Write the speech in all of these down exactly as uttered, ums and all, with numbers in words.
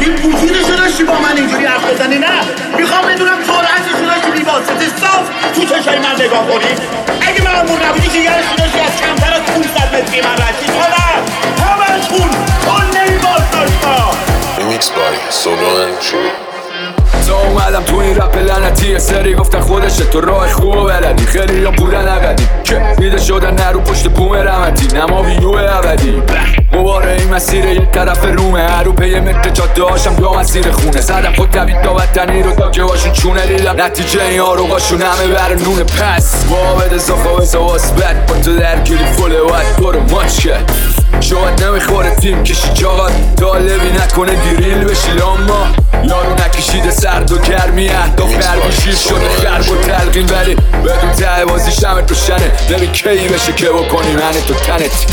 این وجودشو داشتی با من اینجوری حرف بزنی؟ نه میخوام بدونم جرأتشو داشتی بی واسطه صاف تو چشای من نگاه کنی؟ اگه مأمور نبودی که یارشو داشتی از کمتر از پونصد متری من رشید تا نه همتون کل این بازداشتا Remix by Solo and True. تا اومدم تو این رپ لعنتی سری گفتن خودشه تو راه خوب و بلدی خیلی یا بودن ابدی که میده شدن نرو پشت بوم رمتی نما ویو ابدی مباره این مسیر یک طرف رومه هرو پی متر جاده هاشم دو مسیر خونه زدم خود دوید تا وطنی رو تا که باشون چونه دیدم نتیجه این آروغاشون همه بر نونه پس وابد زخواه زواز بد با تو در کلی فوله باید برو ماچ کرد شاید نمیخوره تیم کشی جاقات طالبی نکنه دیریل بشی لاما یارو نکشیده سرد و گرمی اهداف قربی شیر شده خرب و تلقین ولی بدون ته بازی شمت روشنه ببین کی بشه که بکنی منه تو تنت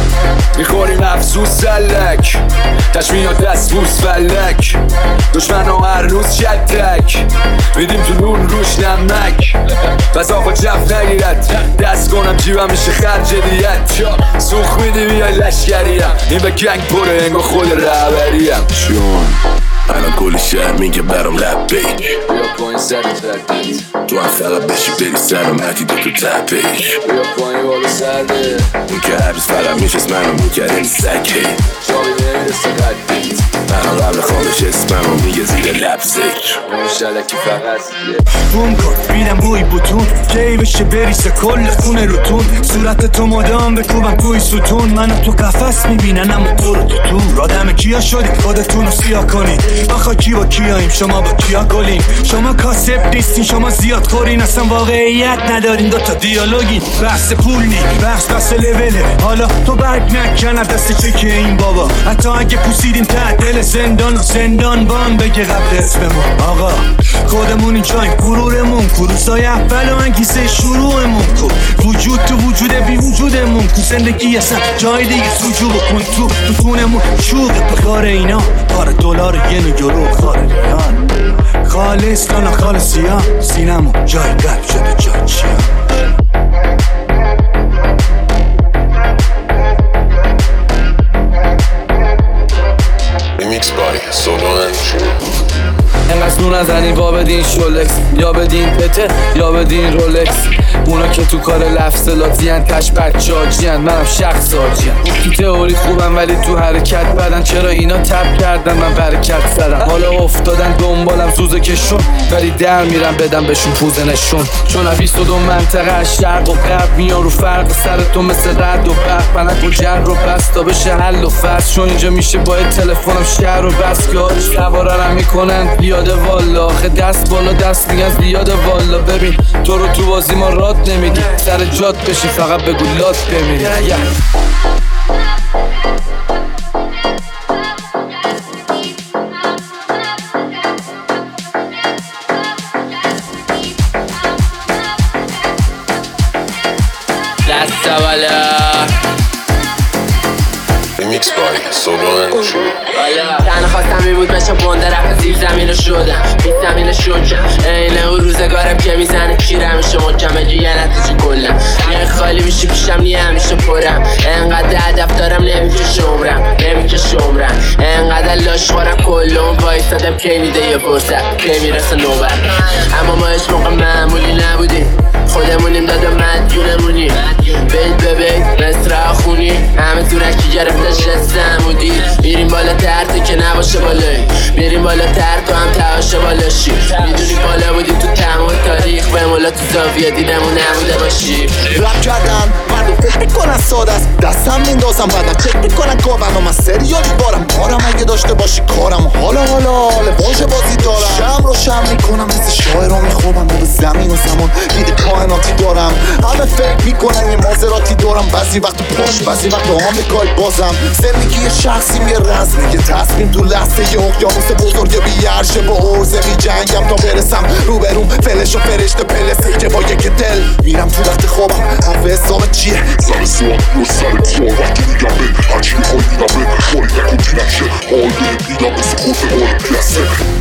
میخوریم افسوس سلک تشمیه دست بوس فلک دشمن ها هر روز شتک میدیم تو نون روش نمک بس آقا جف نگیرد دست کنم جیبم میشه خرج دیت سوخ میدی بیای لشگریم این به گنگ پره انگو خود رهبریم جون الان کلی شهر میگه برام لب بیج بیا پایین سر تردید تو هم فقط بشی بری سلامتی دو تو ته پیش بیا پایین بالا سرده اون که هر روز فقط میشست منو میکرد این سک هی شابی نمیرسه قدید الان قبل خوابش اسممو میگه زیر لب زیج مشتلکی فقط بوم کن بیدم بوی بوتون کی بشه بریسه کل خونه روتون صورت تو مدام بکوبم توی ستون منو تو قفس میبینن اما تو رو تو تو آدم کیا شدی خودتون رو سیاه کنید آخا کی با کیاییم شما با کیا گلیم شما کاسب نیستین شما زیاد خورین اصلا واقعیت ندارین دوتا دیالوگین بحث پول نی بحث بحث لوله حالا تو برگ نکن از دست چکه این بابا حتی اگه پوسیدیم ته دل زندان و زندان بان بگه قبل اسممون آقا خودمون اینجاییم غرورمون کو روزای اول و انگیزه شروعمون کو وجود تو وجود بی وجودمون کو زندگی اصلا جای دیگه سجو بکن تو تو تونمون شوقه به کار اینا کار دلار یه نو یورو کار ریان خالص تا نخالصی ها سینمون جای قلب شده جای چیا Remix by Solo and True. انقدر نور نزنین با بدین شولکس یا بدین پته یا بدین رولکس اونا که تو کار لفظلاتی هن تش بچه آجی هن منم شخص آجی هن تو تئوری خوبم ولی تو حرکت بدن چرا اینا تب کردن من برکت زدم حالا افتادن دنبالم زوزه کشون ولی در میرم بدم بهشون پوزه نشون چون بیست و دو منطقه از شرق و غرب میان رو فرق سر تو مثل رد و برق پنک و جر رو بست تا بشه حل و فصل چون اینجا میشه باید تلفنم شهر و بس که آج سوارارم میکنن بیاده والا آخه دست بالا دست میگن زیاده والا ببین تو رو تو بازی ما رات نمیدی سر جات بشی فقط بگو لات بمیری yeah. دست بالا Remix by Solo and True. تنها خواستم این بود بشم بنده رفت زیر زمین رو شدم بی زمین شکم اینه اون روزگارم که میزنه کیره همیشه مکم بگی یه نتیجه کلم یه خالی میشی پیشم نیه همیشه پرم انقدر هدف دارم نمیکشه عمرم نمیکشه عمرم انقدر لاش خورم کلم وایستادم کی میده یه فرصت کی میرسه نوبت اما ما هیچ موقع معمولی نبودیم خودمونیم داده مدیونمونی بیت به بیت مثل خونی همه تورکی گرفته جست عمودی میریم بالا ترته که نباشه بالایی میریم بالا تر تو هم تهاشه بالاشی میدونی بالا بودیم تو تمام تاریخ به مولا تو زاویه دیدمون نموده باشی رپ کردن مردم فکر میکنن ساده است دستم میندازم بعدم چک میکنن کابم و من سریالی بارم بارم اگه داشته باشی کارم حالا حالا حالا واژه بازی دارم شم رو شم میکنم مثل شاعر رو میخوابم و به زمین و زمان دیده کائناتی دارم همه فکر میکنن یه مازراتی دارم بعضی وقت پشت بعضی وقت آمریکایی بازم زندگی یه شخصیم یه رزمه که تصمیم تو لحظه یه اقیانوس بزرگ بیارشه با عرضه می جنگم تا برسم روبروم فلش و فرشته پلسه که با یک دل میرم تو وقت خوابم حرف حساب چیه سر سوال و سر جوال وقتی میگم به هرچی میخوای میگم به خوری نکن دیدم شه حال دل دیدم مثل خورده حال پیاسه